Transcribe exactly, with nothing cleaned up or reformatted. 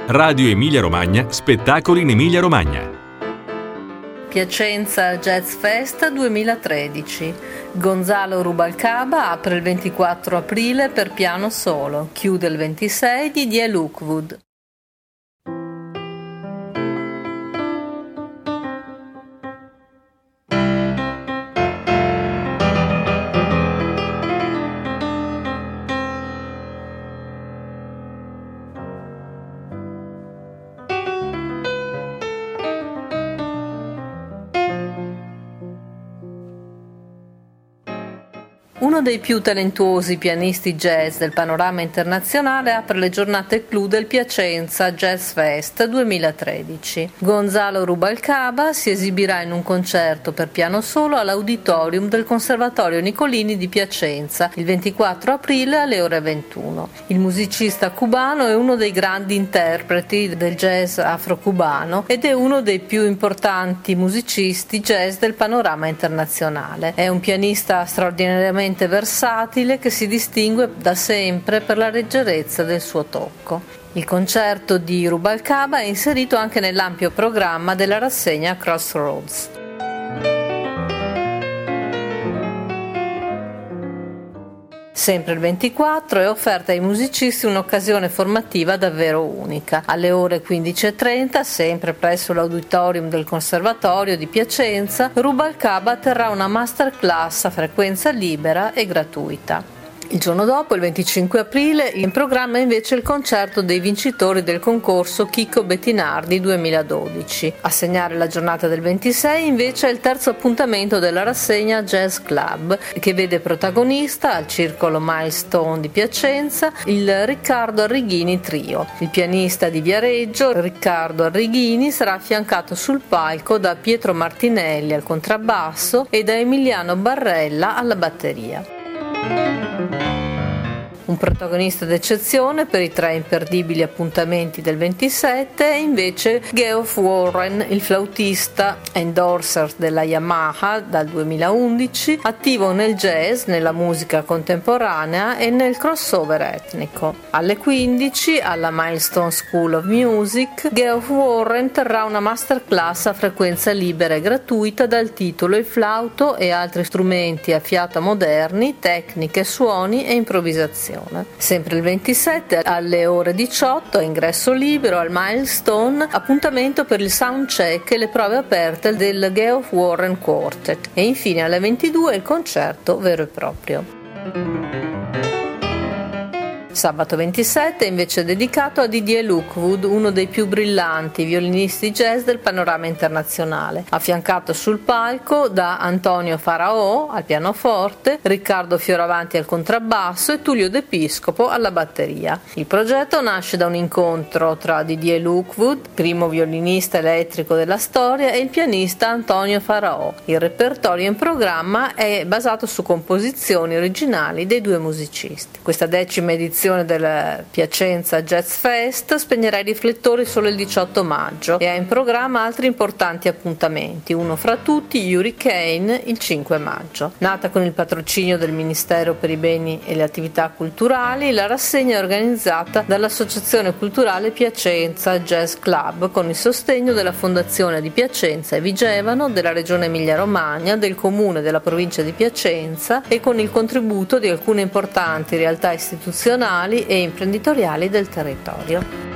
Radio Emilia Romagna, spettacoli in Emilia Romagna. Piacenza Jazz Fest duemilatredici. Gonzalo Rubalcaba apre il ventiquattro aprile per piano solo, chiude il ventisei Didier Lockwood. Uno dei più talentuosi pianisti jazz del panorama internazionale apre le giornate clou del Piacenza Jazz Fest duemilatredici. Gonzalo Rubalcaba si esibirà in un concerto per piano solo all'Auditorium del Conservatorio Nicolini di Piacenza il ventiquattro aprile alle ore ventuno. Il musicista cubano è uno dei grandi interpreti del jazz afro-cubano ed è uno dei più importanti musicisti jazz del panorama internazionale. È un pianista straordinariamente versatile che si distingue da sempre per la leggerezza del suo tocco. Il concerto di Rubalcaba è inserito anche nell'ampio programma della rassegna Crossroads. Sempre il ventiquattro è offerta ai musicisti un'occasione formativa davvero unica. Alle ore quindici e trenta, sempre presso l'Auditorium del Conservatorio di Piacenza, Rubalcaba terrà una masterclass a frequenza libera e gratuita. Il giorno dopo, il venticinque aprile, in programma invece il concerto dei vincitori del concorso Chicco Bettinardi duemiladodici. A segnare la giornata del ventisei invece è il terzo appuntamento della rassegna Jazz Club, che vede protagonista al Circolo Milestone di Piacenza il Riccardo Arrighini Trio. Il pianista di Viareggio, Riccardo Arrighini, sarà affiancato sul palco da Pietro Martinelli al contrabbasso e da Emiliano Barrella alla batteria. Un protagonista d'eccezione per i tre imperdibili appuntamenti del ventisette è invece Geoff Warren, il flautista endorser della Yamaha dal duemilaundici, attivo nel jazz, nella musica contemporanea e nel crossover etnico. Alle quindici, alla Milestone School of Music, Geoff Warren terrà una masterclass a frequenza libera e gratuita dal titolo Il flauto e altri strumenti a fiata moderni, tecniche, suoni e improvvisazione. Sempre il ventisette alle ore diciotto, a ingresso libero al Milestone, appuntamento per il soundcheck e le prove aperte del Geoff Warren Quartet, e infine alle ventidue il concerto vero e proprio. Sabato ventisette è invece dedicato a Didier Lockwood, uno dei più brillanti violinisti jazz del panorama internazionale, affiancato sul palco da Antonio Faraò al pianoforte, Riccardo Fioravanti al contrabbasso e Tullio De Piscopo alla batteria. Il progetto nasce da un incontro tra Didier Lockwood, primo violinista elettrico della storia, e il pianista Antonio Faraò. Il repertorio in programma è basato su composizioni originali dei due musicisti. Questa decima edizione del Piacenza Jazz Fest spegnerà i riflettori solo il diciotto maggio e ha in programma altri importanti appuntamenti, uno fra tutti Hurricane il cinque maggio. Nata con il patrocinio del Ministero per i beni e le attività culturali, la rassegna è organizzata dall'Associazione Culturale Piacenza Jazz Club con il sostegno della Fondazione di Piacenza e Vigevano, della Regione Emilia-Romagna, del Comune della Provincia di Piacenza e con il contributo di alcune importanti realtà istituzionali e imprenditoriali del territorio.